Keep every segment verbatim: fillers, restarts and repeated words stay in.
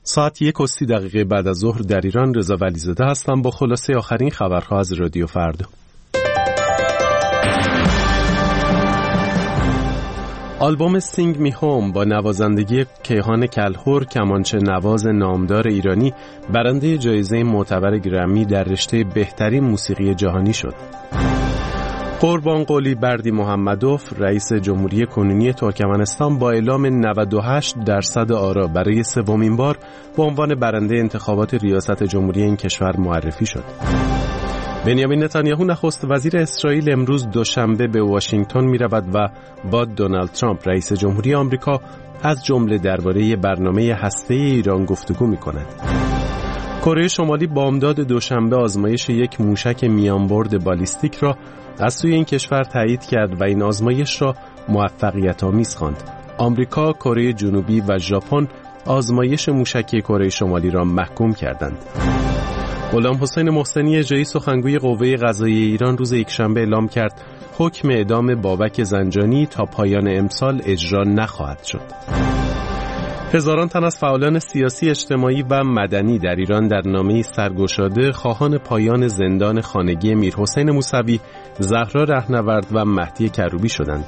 ساعت یک و سی دقیقه بعد از ظهر در ایران. رضا ولیزاده هستم با خلاصه آخرین خبرها از رادیو فردا. آلبوم سینگ می هوم با نوازندگی کیهان کلهر، کمانچه نواز نامدار ایرانی، برنده جایزه معتبر گرمی در رشته بهترین موسیقی جهانی شد. قربان قلی بردی محمدوف، رئیس جمهوری کنونی ترکمنستان، با اعلام نود و هشت درصد آرا برای سومین بار به عنوان برنده انتخابات ریاست جمهوری این کشور معرفی شد. بنیامین نتانیاهو نخست وزیر اسرائیل امروز دوشنبه به واشنگتن می رود و با دونالد ترامپ رئیس جمهوری آمریکا از جمله درباره برنامه هسته‌ای ایران گفتگو می کند. کره شمالی بامداد دوشنبه آزمایش یک موشک میانبرد بالیستیک را از سوی این کشور تایید کرد و این آزمایش را موفقیت‌آمیز خواند. آمریکا، کره جنوبی و ژاپن آزمایش موشکی کره شمالی را محکوم کردند. غلام حسین محسنی اجرایی سخنگوی قوه قضاییه ایران روز یکشنبه اعلام کرد حکم اعدام بابک زنجانی تا پایان امسال اجرا نخواهد شد. هزاران تن از فعالان سیاسی، اجتماعی و مدنی در ایران در نامه‌ای سرگشاده خواهان پایان زندان خانگی میرحسین موسوی، زهرا رهنورد و مهدی کروبی شدند.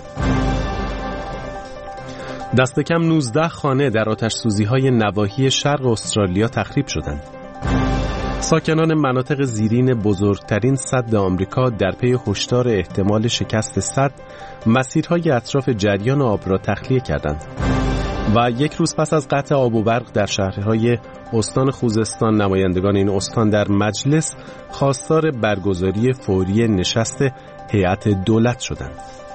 دست کم نوزده خانه در آتش‌سوزی‌های نواحی شرق استرالیا تخریب شدند. ساکنان مناطق زیرین بزرگترین سد آمریکا در پی هشدار احتمال شکست سد، مسیرهای اطراف جریان آب را تخلیه کردند. و یک روز پس از قطع آب و برق در شهرهای استان خوزستان، نمایندگان این استان در مجلس خواستار برگزاری فوری نشست هیئت دولت شدند.